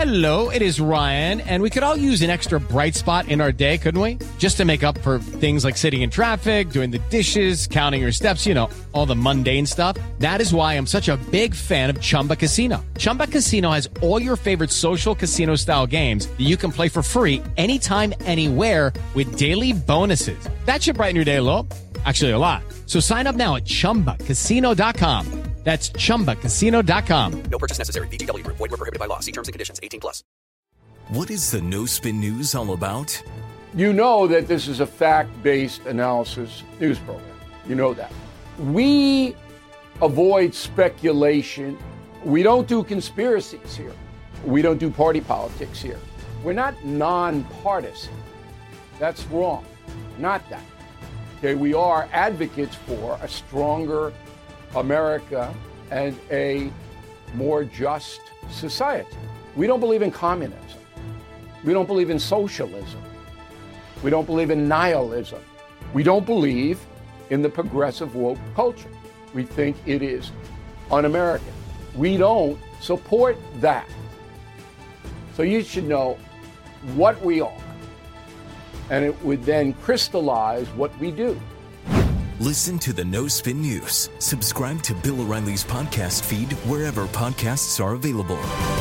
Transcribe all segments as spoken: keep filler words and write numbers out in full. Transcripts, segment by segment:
Hello, it is Ryan, and we could all use an extra bright spot in our day, couldn't we? Just to make up for things like sitting in traffic, doing the dishes, counting your steps, you know, all the mundane stuff. That is why I'm such a big fan of Chumba Casino. Chumba Casino has all your favorite social casino-style games that you can play for free anytime, anywhere with daily bonuses. That should brighten your day a little. Actually, a lot. So sign up now at chumba casino dot com. That's chumba casino dot com. No purchase necessary. V G W. Void where prohibited by law. See terms and conditions. eighteen plus. What is the No Spin News all about? You know that this is a fact-based analysis news program. You know that. We avoid speculation. We don't do conspiracies here. We don't do party politics here. We're not nonpartisan. That's wrong. Not that. Okay, we are advocates for a stronger America and a more just society. We don't believe in communism. We don't believe in socialism. We don't believe in nihilism. We don't believe in the progressive woke culture. We think it is un-American. We don't support that. So you should know what we are, and it would then crystallize what we do. Listen to the No Spin News. Subscribe to Bill O'Reilly's podcast feed wherever podcasts are available.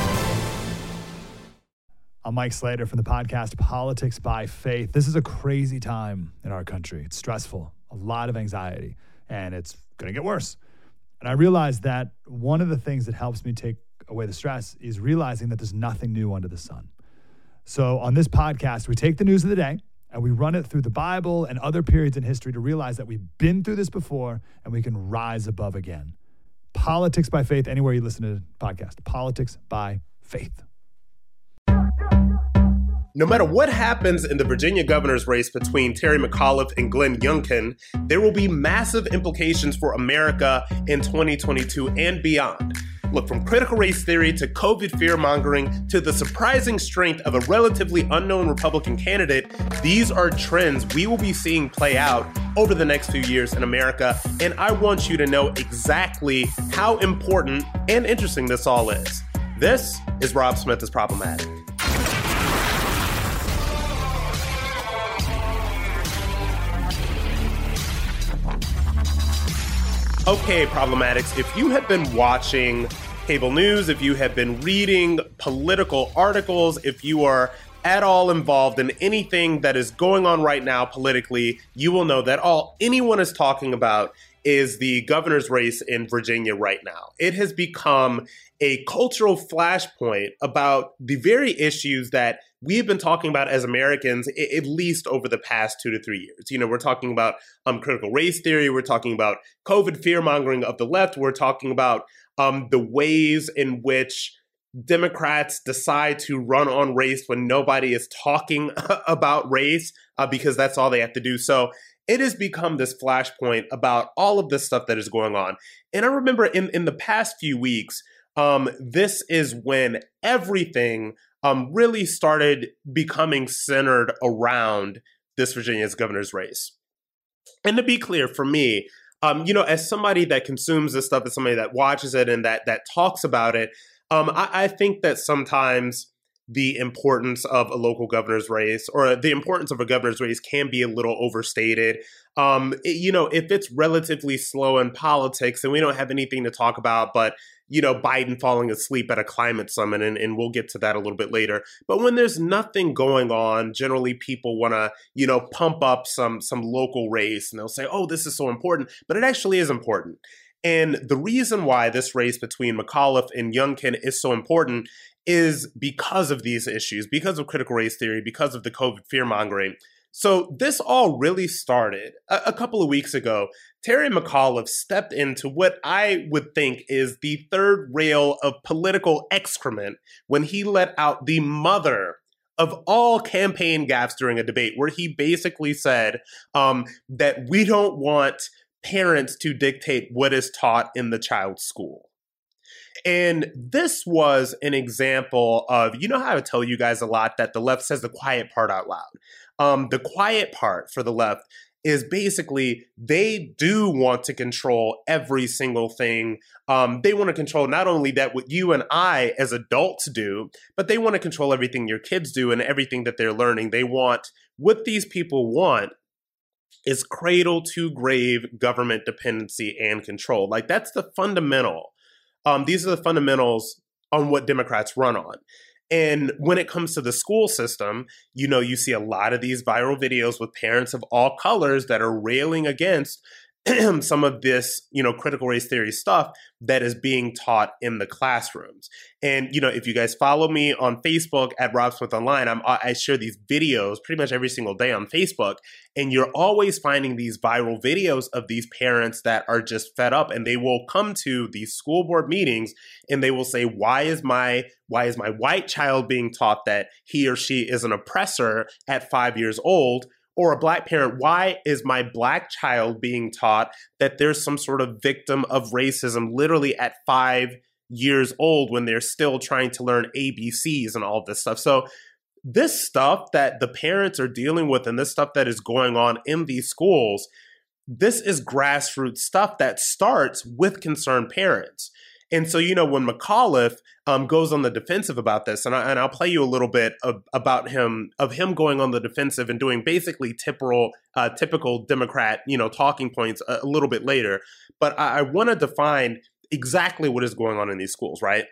I'm Mike Slater from the podcast Politics by Faith. This is a crazy time in our country. It's stressful, a lot of anxiety, and it's going to get worse. And I realized that one of the things that helps me take away the stress is realizing that there's nothing new under the sun. So on this podcast, we take the news of the day, and we run it through the Bible and other periods in history to realize that we've been through this before and we can rise above again. Politics by Faith, anywhere you listen to the podcast. Politics by Faith. No matter what happens in the Virginia governor's race between Terry McAuliffe and Glenn Youngkin, there will be massive implications for America in twenty twenty-two and beyond. Look, from critical race theory to COVID fear-mongering to the surprising strength of a relatively unknown Republican candidate, these are trends we will be seeing play out over the next few years in America, and I want you to know exactly how important and interesting this all is. This is Rob Smith is Problematic. Okay, Problematics, if you have been watching cable news, if you have been reading political articles, if you are at all involved in anything that is going on right now politically, you will know that all anyone is talking about is the governor's race in Virginia right now. It has become a cultural flashpoint about the very issues that we've been talking about as Americans, at least over the past two to three years. You know, we're talking about um, critical race theory. We're talking about COVID fear-mongering of the left. We're talking about um, the ways in which Democrats decide to run on race when nobody is talking about race uh, because that's all they have to do. So it has become this flashpoint about all of this stuff that is going on. And I remember in, in the past few weeks, um, this is when everything um, really started becoming centered around this Virginia's governor's race. And to be clear, for me, um, you know, as somebody that consumes this stuff, as somebody that watches it and that that talks about it, um, I, I think that sometimes the importance of a local governor's race or the importance of a governor's race can be a little overstated. Um, it, you know, if it's relatively slow in politics and we don't have anything to talk about, but, you know, Biden falling asleep at a climate summit, and, and we'll get to that a little bit later. But when there's nothing going on, generally people want to, you know, pump up some some local race and they'll say, oh, this is so important, but it actually is important. And the reason why this race between McAuliffe and Youngkin is so important is because of these issues, because of critical race theory, because of the COVID fear-mongering. So this all really started a, a couple of weeks ago. Terry McAuliffe stepped into what I would think is the third rail of political excrement when he let out the mother of all campaign gaffes during a debate, where he basically said um, that we don't want parents to dictate what is taught in the child's school. And this was an example of, you know how I tell you guys a lot that the left says the quiet part out loud. Um, the quiet part for the left is basically they do want to control every single thing. Um, they want to control not only that what you and I as adults do, but they want to control everything your kids do and everything that they're learning. They want, what these people want is cradle to grave government dependency and control. Like that's the fundamental. Um, these are the fundamentals on what Democrats run on. And when it comes to the school system, you know, you see a lot of these viral videos with parents of all colors that are railing against some of this, you know, critical race theory stuff that is being taught in the classrooms. And, you know, if you guys follow me on Facebook at Rob Smith Online, I'm, I share these videos pretty much every single day on Facebook. And you're always finding these viral videos of these parents that are just fed up, and they will come to these school board meetings and they will say, why is my why is my white child being taught that he or she is an oppressor at five years old? Or a black parent, why is my black child being taught that there's some sort of victim of racism literally at five years old when they're still trying to learn A B Cs and all this stuff? So this stuff that the parents are dealing with and this stuff that is going on in these schools, this is grassroots stuff that starts with concerned parents. And so, you know, when McAuliffe um, goes on the defensive about this, and, I, and I'll play you a little bit of, about him, of him going on the defensive and doing basically typical, uh, typical Democrat, you know, talking points a, a little bit later. But I, I want to define exactly what is going on in these schools, right?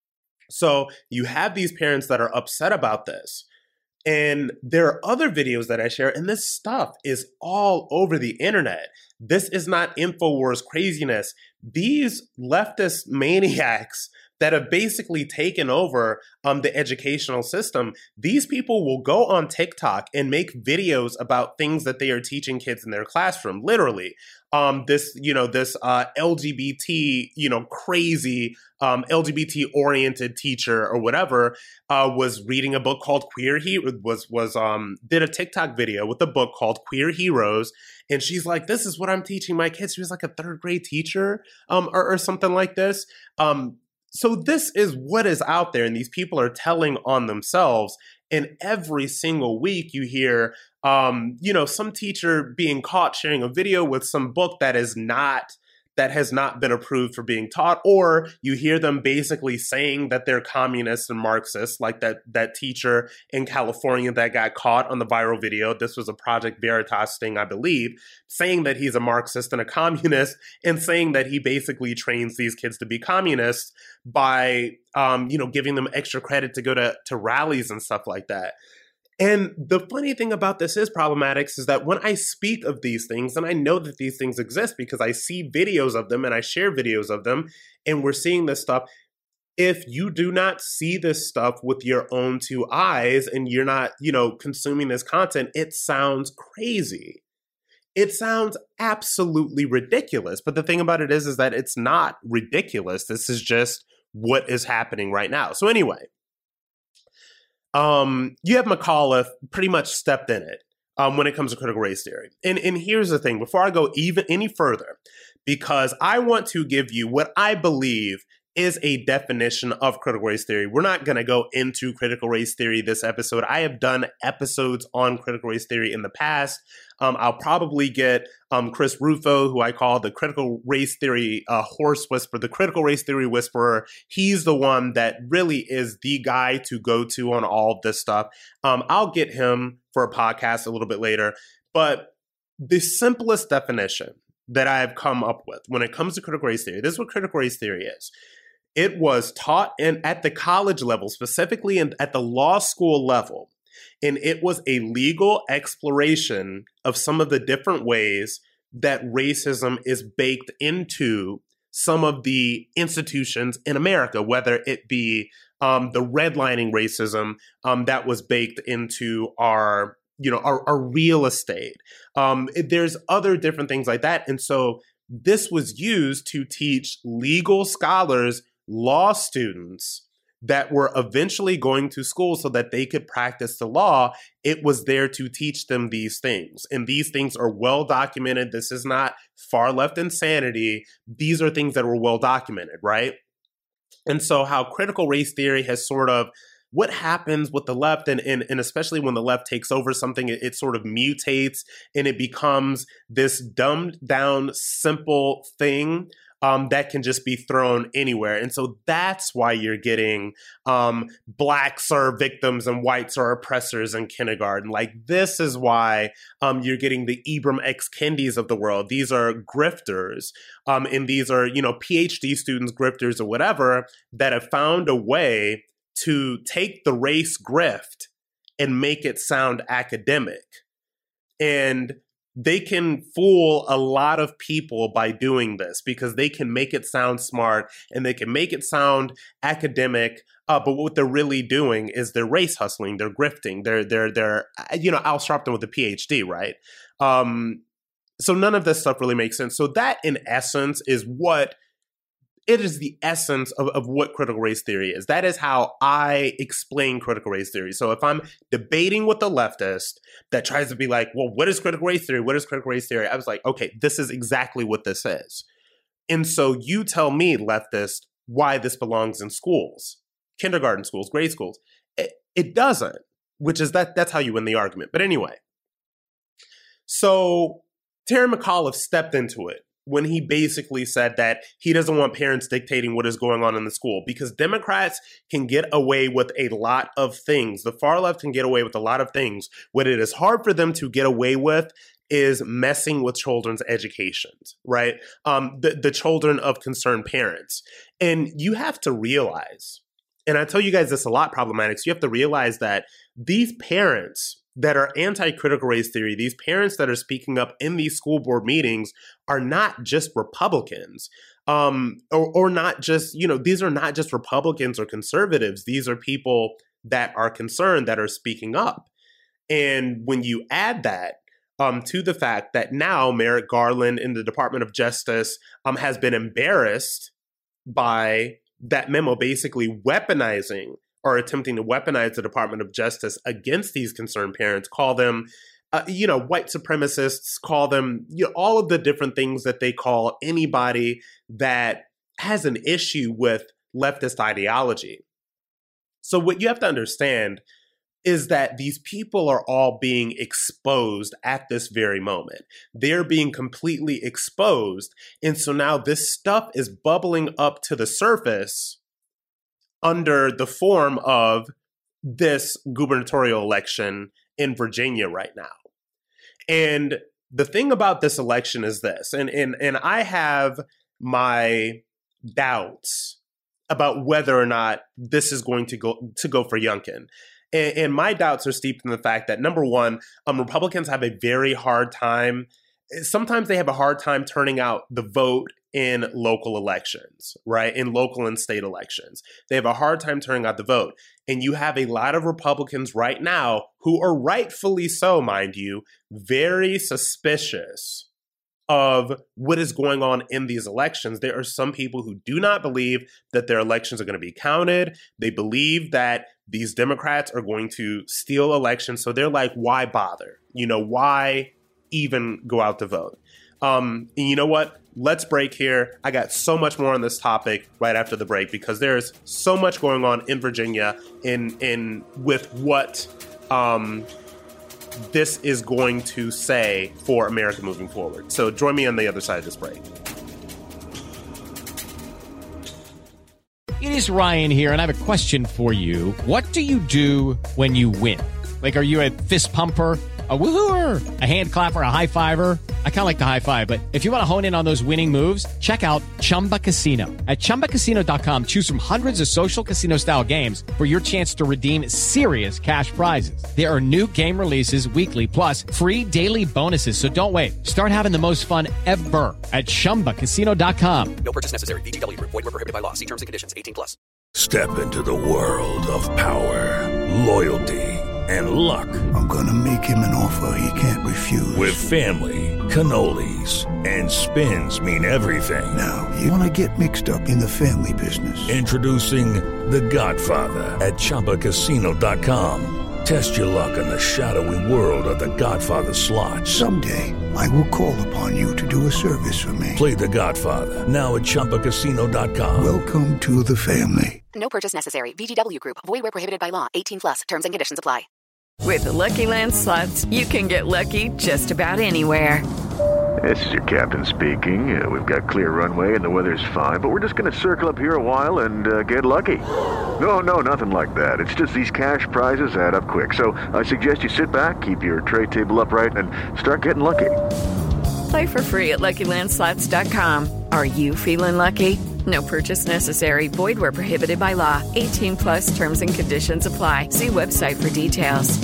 So you have these parents that are upset about this. And there are other videos that I share, and this stuff is all over the internet. This is not InfoWars craziness. These leftist maniacs that have basically taken over um, the educational system, these people will go on TikTok and make videos about things that they are teaching kids in their classroom, literally. Um, this, you know, this uh, L G B T, you know, crazy um, L G B T-oriented teacher or whatever uh, was reading a book called Queer Heroes, was, was um, did a TikTok video with a book called Queer Heroes. And she's like, this is what I'm teaching my kids. She was like a third grade teacher um, or, or something like this. Um, so this is what is out there. And these people are telling on themselves. And every single week you hear, um, you know, some teacher being caught sharing a video with some book that is not, that has not been approved for being taught, or you hear them basically saying that they're communists and Marxists, like that that teacher in California that got caught on the viral video. This was a Project Veritas thing, I believe, saying that he's a Marxist and a communist, and saying that he basically trains these kids to be communists by, um, you know, giving them extra credit to go to, to rallies and stuff like that. And the funny thing about this is, Problematics, is that when I speak of these things, and I know that these things exist because I see videos of them and I share videos of them, and we're seeing this stuff. If you do not see this stuff with your own two eyes and you're not, you know, consuming this content, it sounds crazy. It sounds absolutely ridiculous. But the thing about it is, is that it's not ridiculous. This is just what is happening right now. So anyway. Um, you have McAuliffe pretty much stepped in it um, when it comes to critical race theory. And, and here's the thing, before I go even any further, because I want to give you what I believe is a definition of critical race theory. We're not going to go into critical race theory this episode. I have done episodes on critical race theory in the past. Um, I'll probably get um, Chris Rufo, who I call the critical race theory uh, horse whisperer, the critical race theory whisperer. He's the one that really is the guy to go to on all of this stuff. Um, I'll get him for a podcast a little bit later. But the simplest definition that I've come up with when it comes to critical race theory, this is what critical race theory is. It was taught in, at the college level, specifically in, at the law school level, and it was a legal exploration of some of the different ways that racism is baked into some of the institutions in America, whether it be um, the redlining racism um, that was baked into our, you know, our, our real estate. Um, there's other different things like that. And so this was used to teach legal scholars, law students that were eventually going to school so that they could practice the law. It was there to teach them these things. And these things are well documented. This is not far left insanity. These are things that were well documented, right? And so how critical race theory has sort of what happens with the left, and, and, and especially when the left takes over something, it, it sort of mutates and it becomes this dumbed down, simple thing um, that can just be thrown anywhere. And so that's why you're getting um, blacks are victims and whites are oppressors in kindergarten. Like, this is why um, you're getting the Ibram X. Kendis of the world. These are grifters. Um, and these are, you know, P H D students, grifters or whatever, that have found a way to take the race grift and make it sound academic. And they can fool a lot of people by doing this because they can make it sound smart and they can make it sound academic. Uh, but what they're really doing is they're race hustling, they're grifting, they're, they're, they're, you know, Al Sharpton with a P H D, right? Um, so none of this stuff really makes sense. So that in essence is what It is the essence of, of what critical race theory is. That is how I explain critical race theory. So if I'm debating with a leftist that tries to be like, well, what is critical race theory? What is critical race theory? I was like, okay, this is exactly what this is. And so you tell me, leftist, why this belongs in schools, kindergarten schools, grade schools. It, it doesn't, which is that that's how you win the argument. But anyway, so Terry McAuliffe stepped into it when he basically said that he doesn't want parents dictating what is going on in the school, because Democrats can get away with a lot of things. The far left can get away with a lot of things. What it is hard for them to get away with is messing with children's educations, right? Um, the, the children of concerned parents. And you have to realize, and I tell you guys this a lot, Problematics, you have to realize that these parents that are anti-critical race theory, these parents that are speaking up in these school board meetings are not just Republicans, um, or, or not just, you know, these are not just Republicans or conservatives. These are people that are concerned, that are speaking up. And when you add that um, to the fact that now Merrick Garland in the Department of Justice um, has been embarrassed by that memo basically weaponizing or attempting to weaponize the Department of Justice against these concerned parents, call them, uh, you know, white supremacists, call them, you know, all of the different things that they call anybody that has an issue with leftist ideology. So what you have to understand is that these people are all being exposed at this very moment. They're being completely exposed. And so now this stuff is bubbling up to the surface under the form of this gubernatorial election in Virginia right now. And the thing about this election is this, and, and, and I have my doubts about whether or not this is going to go to go for Youngkin. And, and my doubts are steeped in the fact that, number one, um, Republicans have a very hard time. Sometimes they have a hard time turning out the vote in local elections, right? In local and state elections. They have a hard time turning out the vote. And you have a lot of Republicans right now who are rightfully so, mind you, very suspicious of what is going on in these elections. There are some people who do not believe that their elections are going to be counted. They believe that these Democrats are going to steal elections. So they're like, why bother? You know, why even go out to vote? Um, and you know what? Let's break here. I got so much more on this topic right after the break, because there's so much going on in Virginia in in with what um, this is going to say for America moving forward. So join me on the other side of this break. It is Ryan here, and I have a question for you. What do you do when you win? Like, are you a fist pumper, a woohooer, a hand clapper, a high fiver? I kind of like the high five, but if you want to hone in on those winning moves, check out Chumba Casino. At chumba casino dot com, choose from hundreds of social casino style games for your chance to redeem serious cash prizes. There are new game releases weekly, plus free daily bonuses. So don't wait. Start having the most fun ever at chumba casino dot com. No purchase necessary. V G W. Void where prohibited by law. See terms and conditions. eighteen plus. Step into the world of power, loyalty, and luck. I'm gonna make him an offer he can't refuse. With family, cannolis, and spins mean everything. Now, you wanna get mixed up in the family business. Introducing The Godfather at chumba casino dot com. Test your luck in the shadowy world of The Godfather slot. Someday, I will call upon you to do a service for me. Play The Godfather now at chumba casino dot com. Welcome to the family. No purchase necessary. V G W Group. Void where prohibited by law. eighteen plus. Terms and conditions apply. With the Lucky Land Slots, you can get lucky just about anywhere. This is your captain speaking. Uh, we've got clear runway and the weather's fine, but we're just going to circle up here a while and uh, get lucky. No, no, nothing like that. It's just these cash prizes add up quick. So I suggest you sit back, keep your tray table upright, and start getting lucky. Play for free at Lucky Land Slots dot com. Are you feeling lucky? No purchase necessary. Void where prohibited by law. eighteen plus terms and conditions apply. See website for details.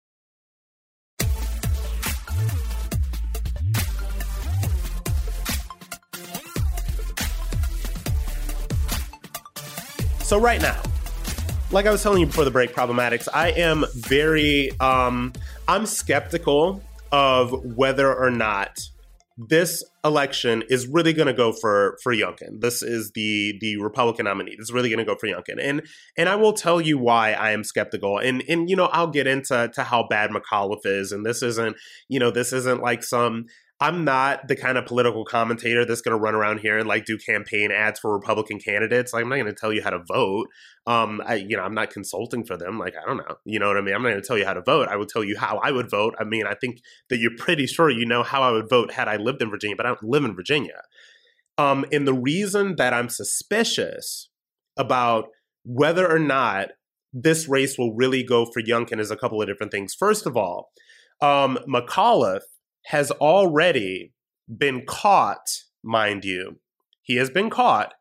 So right now, like I was telling you before the break, Problematics, I am very, um, I'm skeptical of whether or not this election is really going to go for, for Youngkin. This is the the Republican nominee. This is really going to go for Youngkin. And and I will tell you why I am skeptical. And, and you know, I'll get into to how bad McAuliffe is. And this isn't, you know, this isn't like some... I'm not the kind of political commentator that's going to run around here and like do campaign ads for Republican candidates. Like, I'm not going to tell you how to vote. Um, I, you know, I'm not consulting for them. Like, I don't know. You know what I mean? I'm not going to tell you how to vote. I will tell you how I would vote. I mean, I think that you're pretty sure you know how I would vote had I lived in Virginia, but I don't live in Virginia. Um, and the reason that I'm suspicious about whether or not this race will really go for Youngkin is a couple of different things. First of all, um, McAuliffe has already been caught, mind you, he has been caught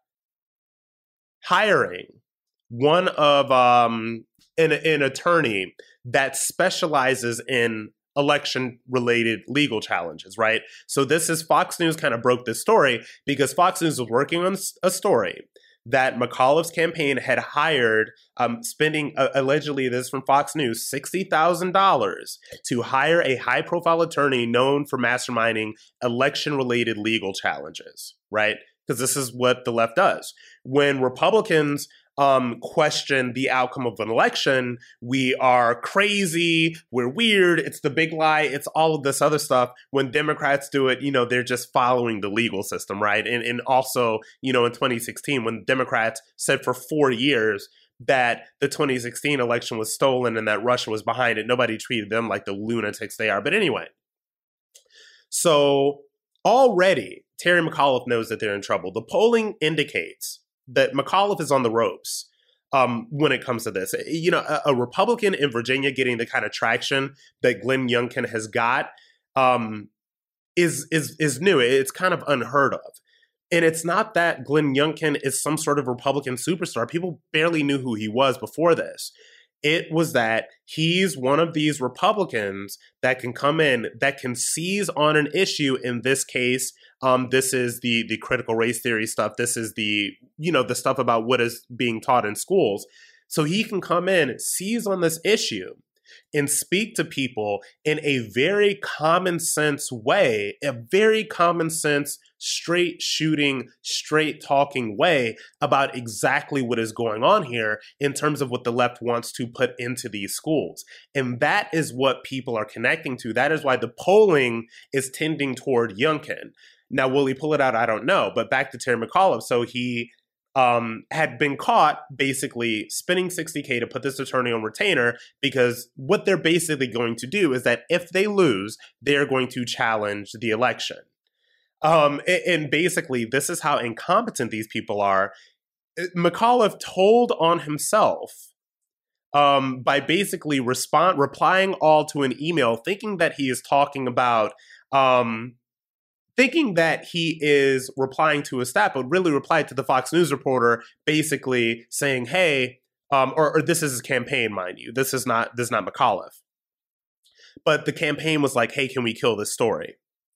hiring one of um, an, an attorney that specializes in election-related legal challenges, right? So this is Fox News kind of broke this story because Fox News was working on a story that McAuliffe's campaign had hired, um, spending, uh, allegedly, this is from Fox News, sixty thousand dollars to hire a high-profile attorney known for masterminding election-related legal challenges, right? Because this is what the left does. When Republicans um, question the outcome of an election, we are crazy, we're weird, it's the big lie, it's all of this other stuff. When Democrats do it, you know, they're just following the legal system, right? And, and also, you know, in twenty sixteen, when Democrats said for four years that the twenty sixteen election was stolen and that Russia was behind it, nobody treated them like the lunatics they are. But anyway, so already Terry McAuliffe knows that they're in trouble. The polling indicates that McAuliffe is on the ropes um, when it comes to this. You know, a, a Republican in Virginia getting the kind of traction that Glenn Youngkin has got um, is is is new. It's kind of unheard of. And it's not that Glenn Youngkin is some sort of Republican superstar. People barely knew who he was before this. It was that he's one of these Republicans that can come in, that can seize on an issue. In this case, um, this is the the critical race theory stuff. This is the, you know, the stuff about what is being taught in schools. So he can come in, seize on this issue, and speak to people in a very common sense way, a very common sense, straight shooting, straight talking way about exactly what is going on here in terms of what the left wants to put into these schools. And that is what people are connecting to. That is why the polling is tending toward Youngkin. Now, will he pull it out? I don't know. But back to Terry McAuliffe. So he Um, had been caught basically spending sixty K to put this attorney on retainer, because what they're basically going to do is that if they lose, they're going to challenge the election. Um, and, and basically, this is how incompetent these people are. McAuliffe told on himself um, by basically respond, replying all to an email, thinking that he is talking about um, thinking that he is replying to a stat, but really replied to the Fox News reporter, basically saying, hey, um, or, or this is his campaign, mind you. This is not, this is not McAuliffe. But the campaign was like, hey, can we kill this story?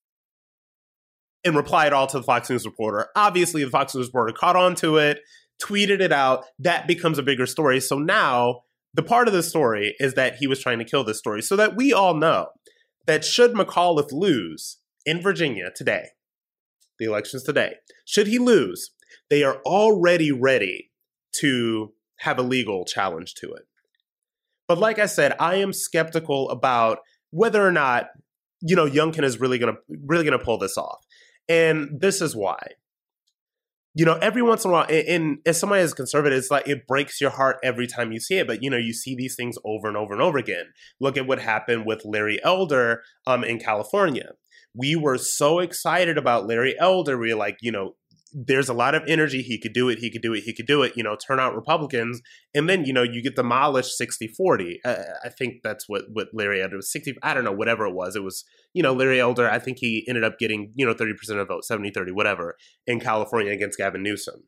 And replied all to the Fox News reporter. Obviously, the Fox News reporter caught on to it, tweeted it out. That becomes a bigger story. So now the part of the story is that he was trying to kill this story, so that we all know that should McAuliffe lose in Virginia today, the elections today, should he lose, they are already ready to have a legal challenge to it. But like I said, I am skeptical about whether or not, you know, Youngkin is really going to really going to pull this off. And this is why. you know, every once in a while, and, and as somebody as conservative, it's like it breaks your heart every time you see it. But, you know, you see these things over and over and over again. Look at what happened with Larry Elder um, in California. We were so excited about Larry Elder. We were like, you know, there's a lot of energy. He could do it. He could do it. He could do it. You know, turn out Republicans. And then, you know, you get demolished sixty forty. Uh, I think that's what, what Larry Elder was sixty. I don't know, whatever it was. It was, you know, Larry Elder. I think he ended up getting, you know, thirty percent of the vote, seventy thirty, whatever, in California against Gavin Newsom.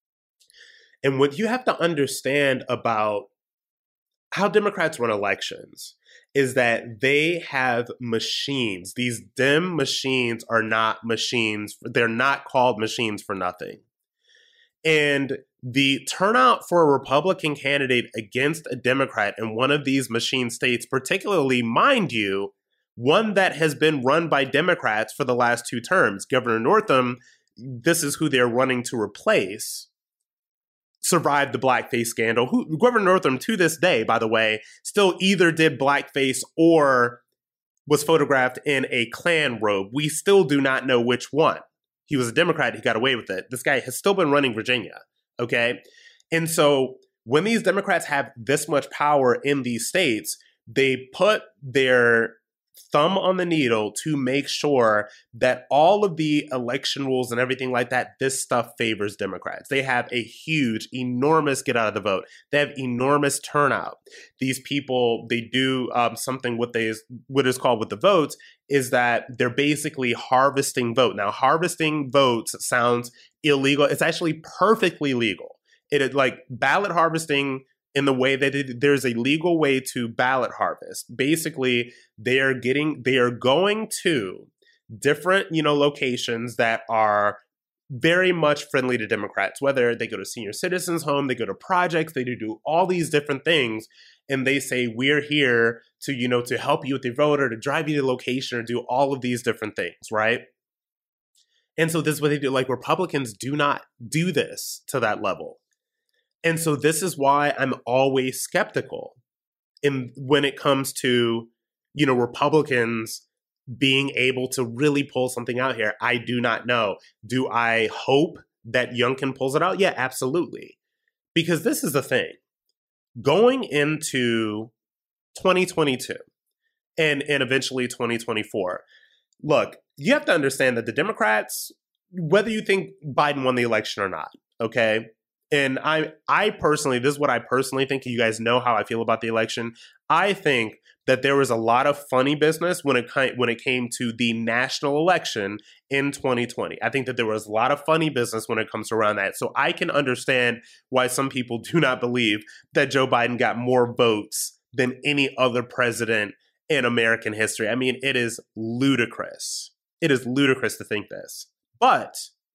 And what you have to understand about how Democrats run elections is that they have machines. These Dem machines are not machines. They're not called machines for nothing. And the turnout for a Republican candidate against a Democrat in one of these machine states, particularly, mind you, one that has been run by Democrats for the last two terms, Governor Northam, this is who they're running to replace, survived the blackface scandal. Who, Governor Northam, to this day, by the way, still either did blackface or was photographed in a Klan robe. We still do not know which one. He was a Democrat. He got away with it. This guy has still been running Virginia. Okay. And so when these Democrats have this much power in these states, they put their thumb on the needle to make sure that all of the election rules and everything like that, this stuff favors Democrats. They have a huge, enormous get out of the vote. They have enormous turnout. These people, they do um, something what they what is called with the votes is that they're basically harvesting vote. Now, harvesting votes sounds illegal. It's actually perfectly legal. It is like ballot harvesting in the way that it, there's a legal way to ballot harvest. Basically, they are getting, they are going to different, you know, locations that are very much friendly to Democrats, whether they go to senior citizens' home, they go to projects, they do all these different things. And they say, we're here to, you know, to help you with the vote or to drive you to the location or do all of these different things, right? And so this is what they do. Like Republicans do not do this to that level. And so this is why I'm always skeptical in when it comes to, you know, Republicans being able to really pull something out here. I do not know. Do I hope that Youngkin pulls it out? Yeah, absolutely. Because this is the thing. Going into twenty twenty-two and, and eventually twenty twenty-four, look, you have to understand that the Democrats, whether you think Biden won the election or not, okay? And I, I personally, this is what I personally think. You guys know how I feel about the election. I think that there was a lot of funny business when it when it came to the national election in twenty twenty. I think that there was a lot of funny business when it comes around that. So I can understand why some people do not believe that Joe Biden got more votes than any other president in American history. I mean, it is ludicrous. It is ludicrous to think this. But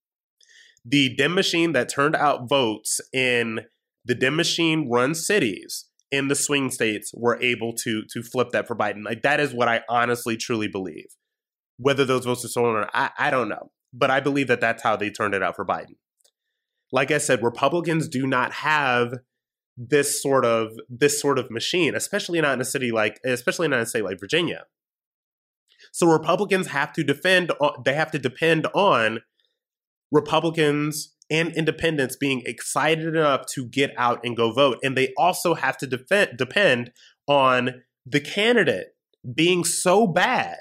the Dem machine that turned out votes in the Dem machine run cities in the swing states were able to to flip that for Biden. Like that is what I honestly, truly believe. Whether those votes are stolen or not, I, I don't know. But I believe that that's how they turned it out for Biden. Like I said, Republicans do not have this sort of this sort of machine, especially not in a city like, especially not in a state like Virginia. So Republicans have to defend. They have to depend on Republicans and independents being excited enough to get out and go vote. And they also have to defend, depend on the candidate being so bad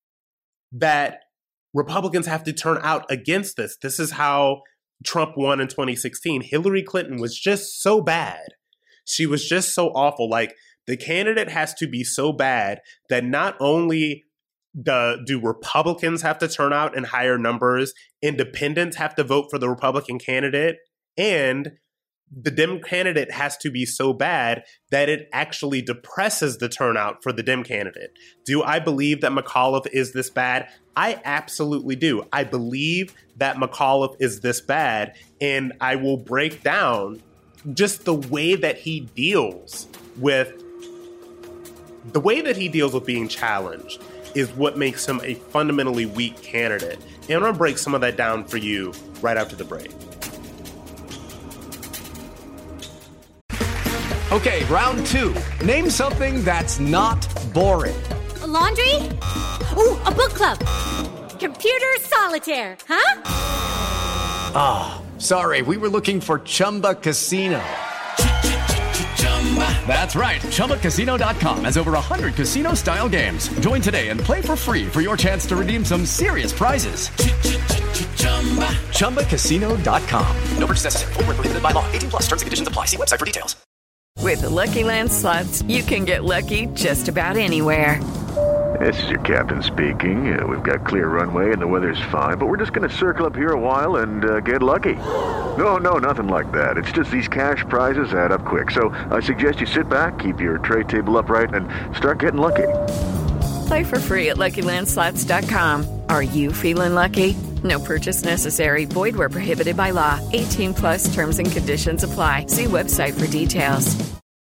that Republicans have to turn out against this. This is how Trump won in twenty sixteen. Hillary Clinton was just so bad. She was just so awful. Like the candidate has to be so bad that not only The, do Republicans have to turn out in higher numbers? Independents have to vote for the Republican candidate, and the Dem candidate has to be so bad that it actually depresses the turnout for the Dem candidate. Do I believe that McAuliffe is this bad? I absolutely do. I believe that McAuliffe is this bad, and I will break down just the way that he deals with the way that he deals with being challenged is what makes him a fundamentally weak candidate. And I'm going to break some of that down for you right after the break. Okay, round two. Name something that's not boring. A laundry? Ooh, a book club. Computer solitaire, huh? Ah, Sorry, we were looking for Chumba Casino. That's right. Chumba Casino dot com has over one hundred casino-style games. Join today and play for free for your chance to redeem some serious prizes. Chumba Casino dot com. No purchase necessary. Void where prohibited by law. eighteen plus. Terms and conditions apply. See website for details. With the Lucky Land Slots, you can get lucky just about anywhere. This is your captain speaking. Uh, we've got clear runway and the weather's fine, but we're just going to circle up here a while and uh, get lucky. No, no, nothing like that. It's just these cash prizes add up quick. So I suggest you sit back, keep your tray table upright, and start getting lucky. Play for free at Lucky Land Slots dot com. Are you feeling lucky? No purchase necessary. Void where prohibited by law. eighteen plus terms and conditions apply. See website for details.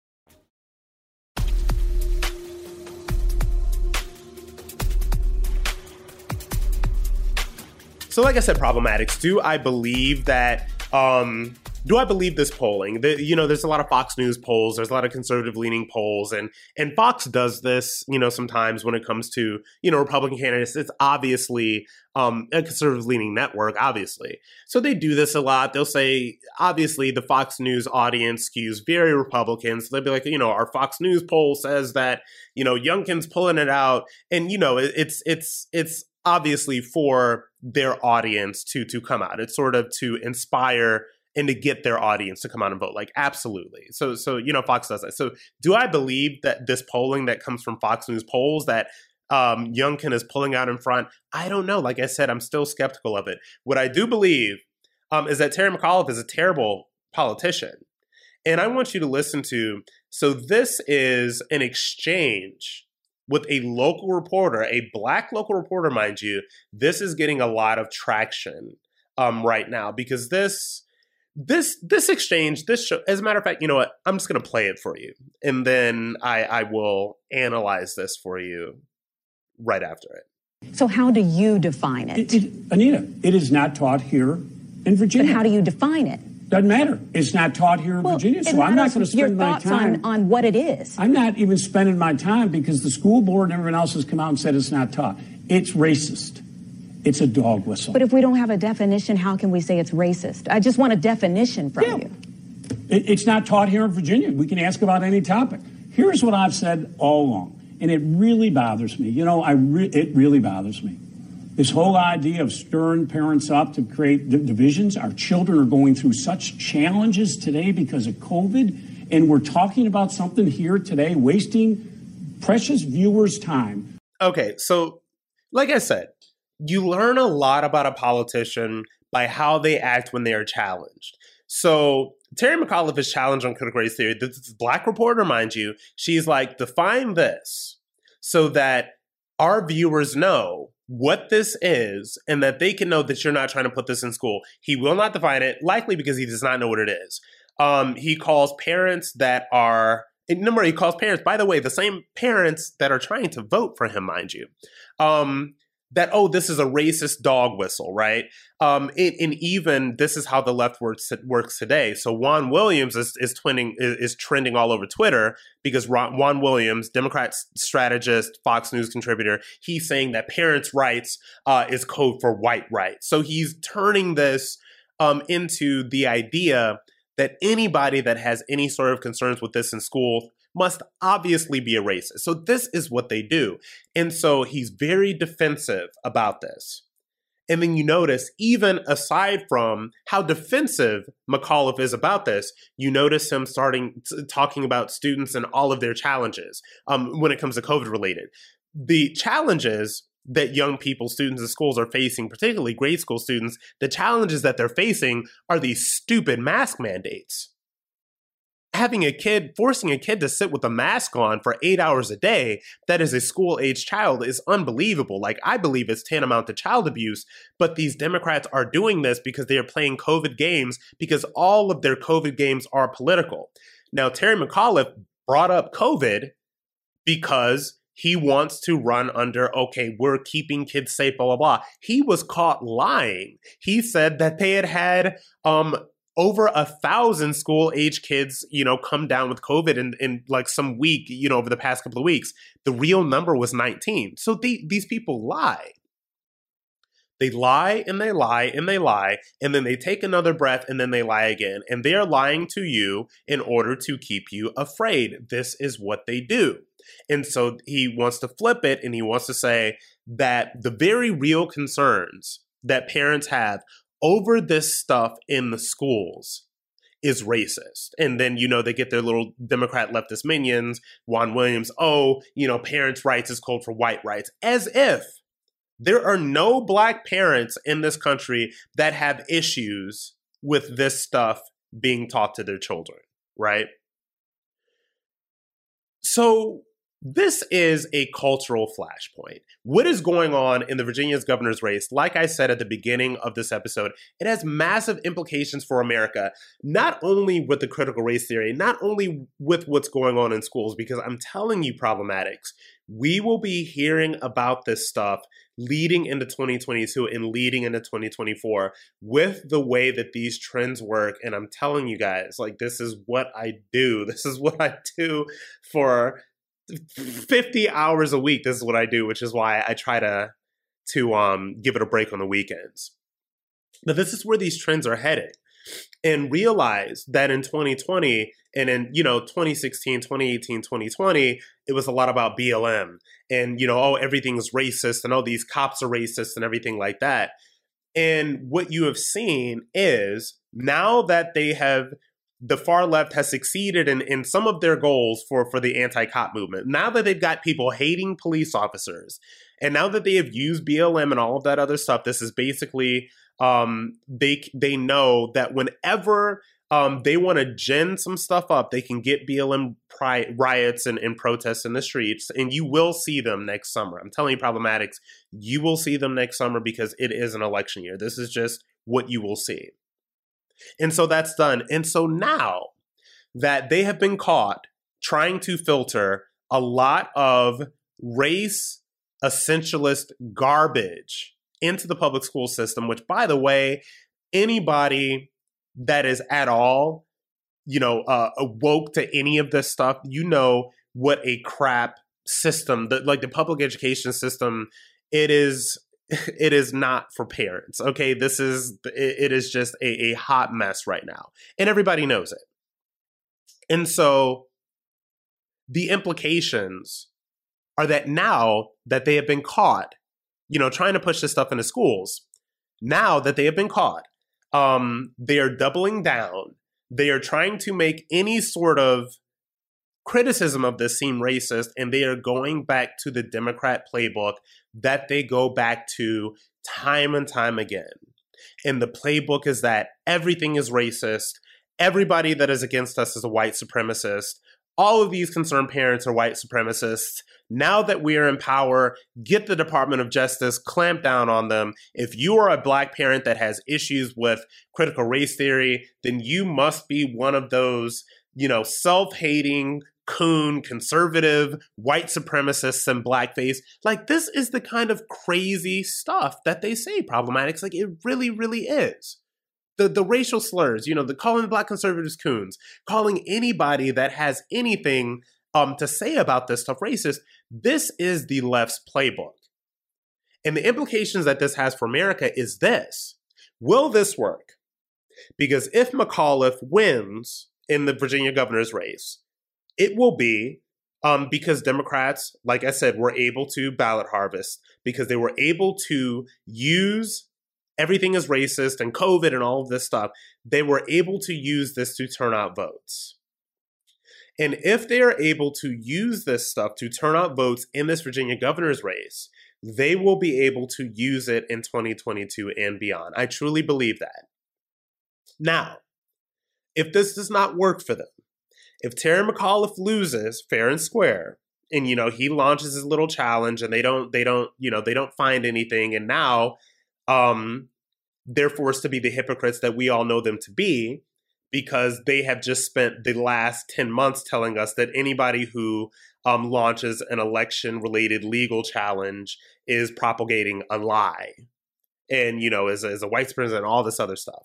So like I said, problematics, do I believe that, um, do I believe this polling? The, you know, there's a lot of Fox News polls, there's a lot of conservative-leaning polls, and and Fox does this, you know, sometimes when it comes to, you know, Republican candidates. It's obviously um, a conservative-leaning network, obviously. So they do this a lot. They'll say, obviously, the Fox News audience skews very Republican. So they'll be like, you know, our Fox News poll says that, you know, Youngkin's pulling it out. And, you know, it, it's it's it's obviously for their audience to to come out. It's sort of to inspire and to get their audience to come out and vote. Like, absolutely. So, so you know, Fox does that. So do I believe that this polling that comes from Fox News polls that um, Youngkin is pulling out in front? I don't know. Like I said, I'm still skeptical of it. What I do believe um, is that Terry McAuliffe is a terrible politician. And I want you to listen to, so this is an exchange with a local reporter, a black local reporter, mind you. This is getting a lot of traction um, right now because this, this, this exchange, this show, as a matter of fact, you know what? I'm just going to play it for you. And then I, I will analyze this for you right after it. So how do you define it? it, it Anita, it is not taught here in Virginia. But how do you define it? Doesn't matter. It's not taught here in well, Virginia, so I'm not going to spend my time on, on what it is. I'm not even spending my time because the school board and everyone else has come out and said it's not taught. It's racist. It's a dog whistle. But if we don't have a definition, how can we say it's racist? I just want a definition from yeah. you. It, it's not taught here in Virginia. We can ask about any topic. Here's what I've said all along, and it really bothers me. You know, I re- it really bothers me. This whole idea of stirring parents up to create d- divisions. Our children are going through such challenges today because of COVID, and we're talking about something here today, wasting precious viewers' time. Okay, so like I said, you learn a lot about a politician by how they act when they are challenged. So Terry McAuliffe is challenged on critical race theory. This is a black reporter, mind you. She's like, define this so that our viewers know what this is and that they can know that you're not trying to put this in school. He will not define it, likely because he does not know what it is. Um, he calls parents that are, number he calls parents, by the way, the same parents that are trying to vote for him, mind you, um, that, oh, this is a racist dog whistle, right? Um, it, and even this is how the left works, works today. So Juan Williams is is, twinning, is, is trending all over Twitter because Ron, Juan Williams, Democrat strategist, Fox News contributor, he's saying that parents' rights uh, is code for white rights. So he's turning this um, into the idea that anybody that has any sort of concerns with this in school must obviously be a racist. So this is what they do. And so he's very defensive about this. And then you notice, even aside from how defensive McAuliffe is about this, you notice him starting t- talking about students and all of their challenges um, when it comes to COVID related. The challenges that young people, students in schools are facing, particularly grade school students, the challenges that they're facing are these stupid mask mandates. Having a kid, forcing a kid to sit with a mask on for eight hours a day, that is a school-age child, is unbelievable. Like, I believe it's tantamount to child abuse, but these Democrats are doing this because they are playing COVID games, because all of their COVID games are political. Now, Terry McAuliffe brought up COVID because he wants to run under, okay, we're keeping kids safe, blah, blah, blah. He was caught lying. He said that they had had um, over a thousand school-age kids, you know, come down with COVID in, in like some week, you know, over the past couple of weeks. The real number was nineteen. So they, these people lie. They lie and they lie and they lie, and then they take another breath and then they lie again. And they are lying to you in order to keep you afraid. This is what they do. And so he wants to flip it, and he wants to say that the very real concerns that parents have over this stuff in the schools is racist. And then, you know, they get their little Democrat leftist minions, Juan Williams, oh, you know, parents' rights is code for white rights, as if there are no black parents in this country that have issues with this stuff being taught to their children, right? So this is a cultural flashpoint. What is going on in the Virginia's governor's race, like I said at the beginning of this episode, it has massive implications for America, not only with the critical race theory, not only with what's going on in schools, because I'm telling you, problematics, we will be hearing about this stuff leading into twenty twenty-two and leading into twenty twenty-four with the way that these trends work. And I'm telling you guys, like, this is what I do. This is what I do for fifty hours a week. This is what I do, which is why I try to to um give it a break on the weekends. But this is where these trends are headed. And realize that in twenty twenty and in, you know, twenty sixteen, twenty eighteen, twenty twenty, it was a lot about B L M and, you know, oh, everything's racist and oh, these cops are racist and everything like that. And what you have seen is now that they have, the far left has succeeded in, in some of their goals for, for the anti-cop movement. Now that they've got people hating police officers, and now that they have used B L M and all of that other stuff, this is basically, um, they they know that whenever um, they want to gin some stuff up, they can get B L M pri- riots and, and protests in the streets, and you will see them next summer. I'm telling you, problematics, you will see them next summer because it is an election year. This is just what you will see. And so that's done. And so now that they have been caught trying to filter a lot of race essentialist garbage into the public school system, which, by the way, anybody that is at all, you know, uh, awoke to any of this stuff, you know what a crap system, the, like the public education system, it is... It is not for parents. Okay, this is it is just a, a hot mess right now, and everybody knows it. And so the implications are that now that they have been caught, you know, trying to push this stuff into schools, now that they have been caught, um, they are doubling down. They are trying to make any sort of criticism of this seem racist, and they are going back to the Democrat playbook that they go back to time and time again. And the playbook is that everything is racist. Everybody that is against us is a white supremacist. All of these concerned parents are white supremacists. Now that we are in power, get the Department of Justice, clamp down on them. If you are a black parent that has issues with critical race theory, then you must be one of those, you know, self-hating, coon, conservative, white supremacists and blackface. Like, this is the kind of crazy stuff that they say, problematics. Like, it really, really is. The the racial slurs, you know, the calling the black conservatives coons, calling anybody that has anything um to say about this stuff racist. This is the left's playbook. And the implications that this has for America is this. Will this work? Because if McAuliffe wins in the Virginia governor's race, it will be um, because Democrats, like I said, were able to ballot harvest, because they were able to use everything as racist and COVID and all of this stuff. They were able to use this to turn out votes. And if they are able to use this stuff to turn out votes in this Virginia governor's race, they will be able to use it in twenty twenty-two and beyond. I truly believe that. Now, if this does not work for them, if Terry McAuliffe loses fair and square, and, you know, he launches his little challenge and they don't, they don't, you know, they don't find anything, and now um, they're forced to be the hypocrites that we all know them to be, because they have just spent the last ten months telling us that anybody who um, launches an election-related legal challenge is propagating a lie, and, you know, is, is a white supremacist and all this other stuff.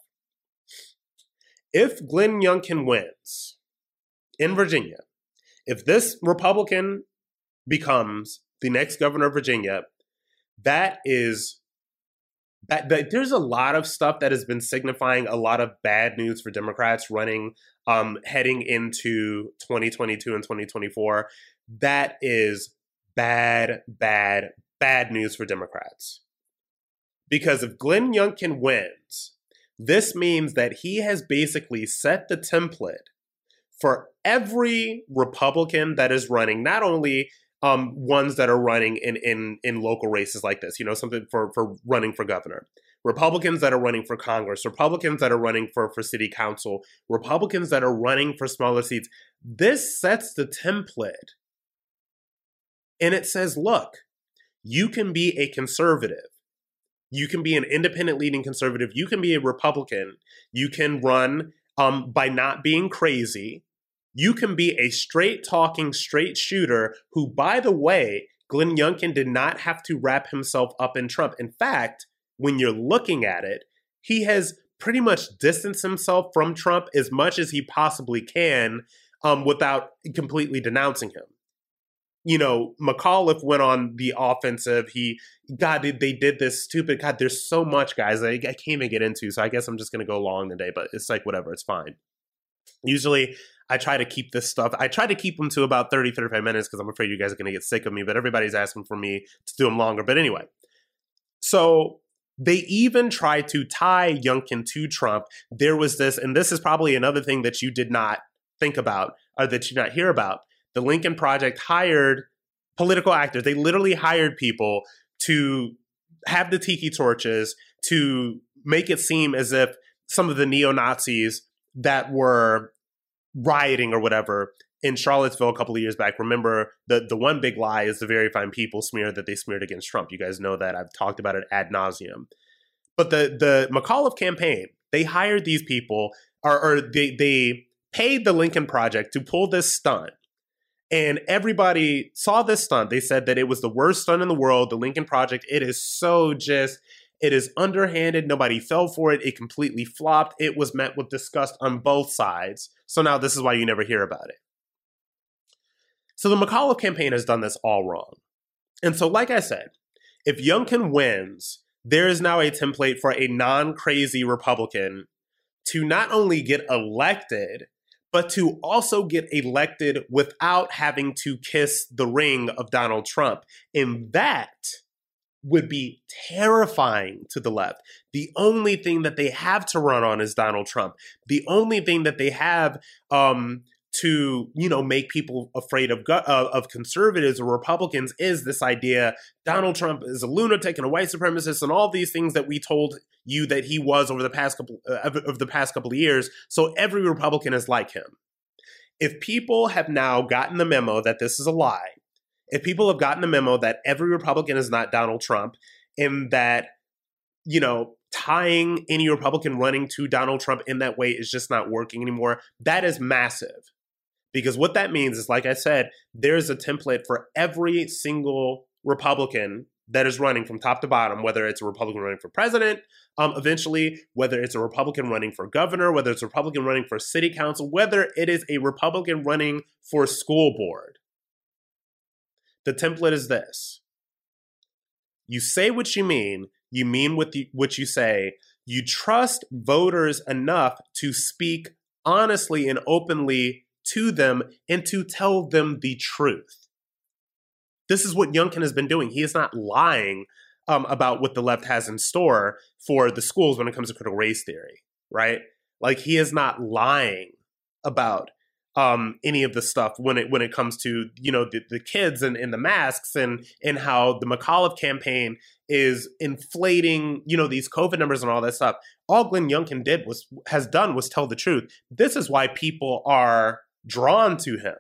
If Glenn Youngkin wins in Virginia, if this Republican becomes the next governor of Virginia, that is that, that there's a lot of stuff that has been signifying a lot of bad news for Democrats running, um, heading into twenty twenty-two and twenty twenty-four. That is bad, bad, bad news for Democrats. Because if Glenn Youngkin wins, this means that he has basically set the template for every Republican that is running, not only um, ones that are running in, in, in local races like this, you know, something for, for running for governor, Republicans that are running for Congress, Republicans that are running for, for city council, Republicans that are running for smaller seats. This sets the template. And it says, look, you can be a conservative. You can be an independent leading conservative. You can be a Republican. You can run um, by not being crazy. You can be a straight talking, straight shooter who, by the way, Glenn Youngkin did not have to wrap himself up in Trump. In fact, when you're looking at it, he has pretty much distanced himself from Trump as much as he possibly can um, without completely denouncing him. You know, McAuliffe went on the offensive. He, God, they, they did this stupid, God, there's so much, guys, I, I can't even get into. So I guess I'm just going to go long today, but it's like, whatever, it's fine. Usually I try to keep this stuff, I try to keep them to about thirty, thirty-five minutes because I'm afraid you guys are going to get sick of me, but everybody's asking for me to do them longer. But anyway, so they even tried to tie Youngkin to Trump. There was this, and this is probably another thing that you did not think about or that you did not hear about. The Lincoln Project hired political actors. They literally hired people to have the tiki torches to make it seem as if some of the neo-Nazis that were rioting or whatever in Charlottesville a couple of years back. Remember, the, the one big lie is the Very Fine People smear that they smeared against Trump. You guys know that. I've talked about it ad nauseum. But the, the McAuliffe campaign, they hired these people, or, or they, they paid the Lincoln Project to pull this stunt. And everybody saw this stunt. They said that it was the worst stunt in the world, the Lincoln Project. It is so just, it is underhanded. Nobody fell for it. It completely flopped. It was met with disgust on both sides. So now this is why you never hear about it. So the McAuliffe campaign has done this all wrong. And so, like I said, if Youngkin wins, there is now a template for a non-crazy Republican to not only get elected, but to also get elected without having to kiss the ring of Donald Trump. And that would be terrifying to the left. The only thing that they have to run on is Donald Trump. The only thing that they have um, to, you know, make people afraid of uh, of conservatives or Republicans is this idea Donald Trump is a lunatic and a white supremacist and all these things that we told you that he was over the past couple uh, of the past couple of years. So every Republican is like him. If people have now gotten the memo that this is a lie, if people have gotten the memo that every Republican is not Donald Trump, and that, you know, tying any Republican running to Donald Trump in that way is just not working anymore, that is massive. Because what that means is, like I said, there's a template for every single Republican that is running from top to bottom, whether it's a Republican running for president, um, eventually, whether it's a Republican running for governor, whether it's a Republican running for city council, whether it is a Republican running for school board. The template is this. You say what you mean, you mean what, the, what you say, you trust voters enough to speak honestly and openly to them and to tell them the truth. This is what Youngkin has been doing. He is not lying um, about what the left has in store for the schools when it comes to critical race theory, right? Like, he is not lying about um, any of the stuff when it when it comes to, you know, the, the kids and, and the masks and and how the McAuliffe campaign is inflating, you know, these COVID numbers and all that stuff. All Glenn Youngkin did was has done was tell the truth. This is why people are drawn to him.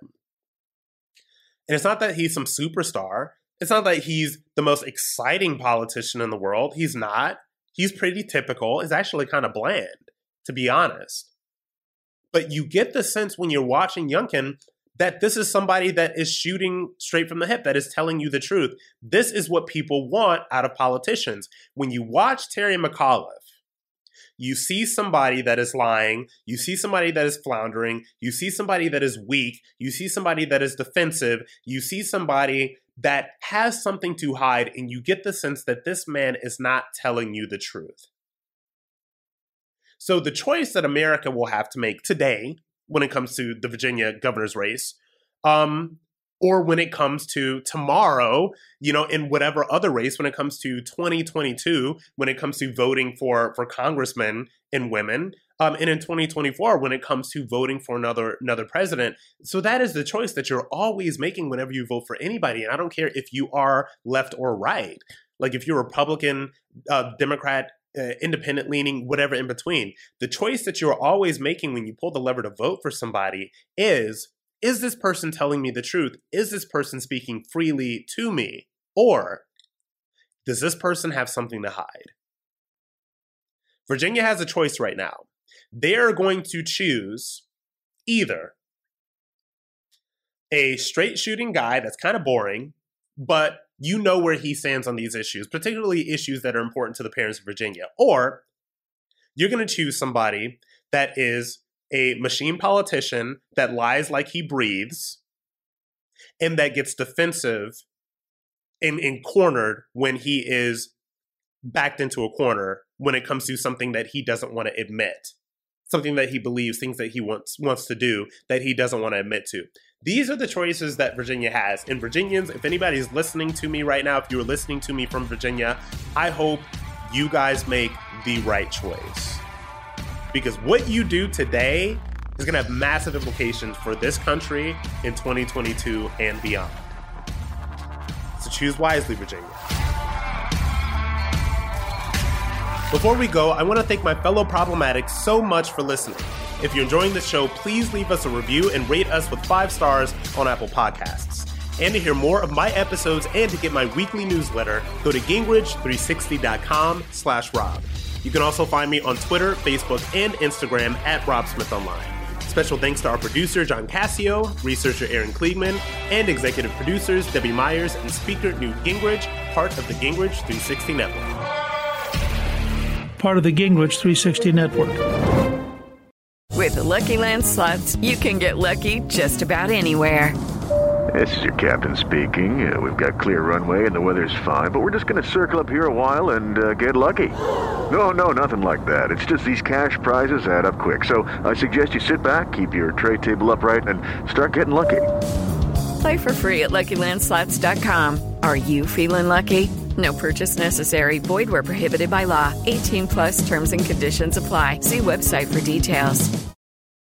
And it's not that he's some superstar. It's not that he's the most exciting politician in the world. He's not. He's pretty typical. He's actually kind of bland, to be honest. But you get the sense when you're watching Youngkin that this is somebody that is shooting straight from the hip, that is telling you the truth. This is what people want out of politicians. When you watch Terry McAuliffe, you see somebody that is lying, you see somebody that is floundering, you see somebody that is weak, you see somebody that is defensive, you see somebody that has something to hide, and you get the sense that this man is not telling you the truth. So the choice that America will have to make today when it comes to the Virginia governor's race, um, or when it comes to tomorrow, you know, in whatever other race, when it comes to twenty twenty-two, when it comes to voting for, for congressmen and women, um, and in twenty twenty-four, when it comes to voting for another another president. So that is the choice that you're always making whenever you vote for anybody. And I don't care if you are left or right. Like if you're Republican, uh, Democrat, uh, independent leaning, whatever in between. The choice that you're always making when you pull the lever to vote for somebody is, is this person telling me the truth? Is this person speaking freely to me? Or does this person have something to hide? Virginia has a choice right now. They're going to choose either a straight shooting guy that's kind of boring, but you know where he stands on these issues, particularly issues that are important to the parents of Virginia, or you're going to choose somebody that is a machine politician that lies like he breathes and that gets defensive and, and cornered when he is backed into a corner when it comes to something that he doesn't want to admit, something that he believes, things that he wants wants to do that he doesn't want to admit to. These are the choices that Virginia has. And Virginians, if anybody's listening to me right now, if you're listening to me from Virginia, I hope you guys make the right choice. Because what you do today is going to have massive implications for this country in twenty twenty-two and beyond. So choose wisely, Virginia. Before we go, I want to thank my fellow Problematics so much for listening. If you're enjoying the show, please leave us a review and rate us with five stars on Apple Podcasts. And to hear more of my episodes and to get my weekly newsletter, go to Gingrich three sixty dot com slash Rob. You can also find me on Twitter, Facebook, and Instagram at Rob Smith Online. Special thanks to our producer, John Cassio, researcher Aaron Kliegman, and executive producers, Debbie Myers and speaker Newt Gingrich, part of the Gingrich three sixty Network. Part of the Gingrich three sixty Network. With the Lucky Land Slots, you can get lucky just about anywhere. This is your captain speaking. Uh, we've got clear runway and the weather's fine, but we're just going to circle up here a while and uh, get lucky. No, no, nothing like that. It's just these cash prizes add up quick. So I suggest you sit back, keep your tray table upright, and start getting lucky. Play for free at Lucky Land Slots dot com. Are you feeling lucky? No purchase necessary. Void where prohibited by law. eighteen plus terms and conditions apply. See website for details.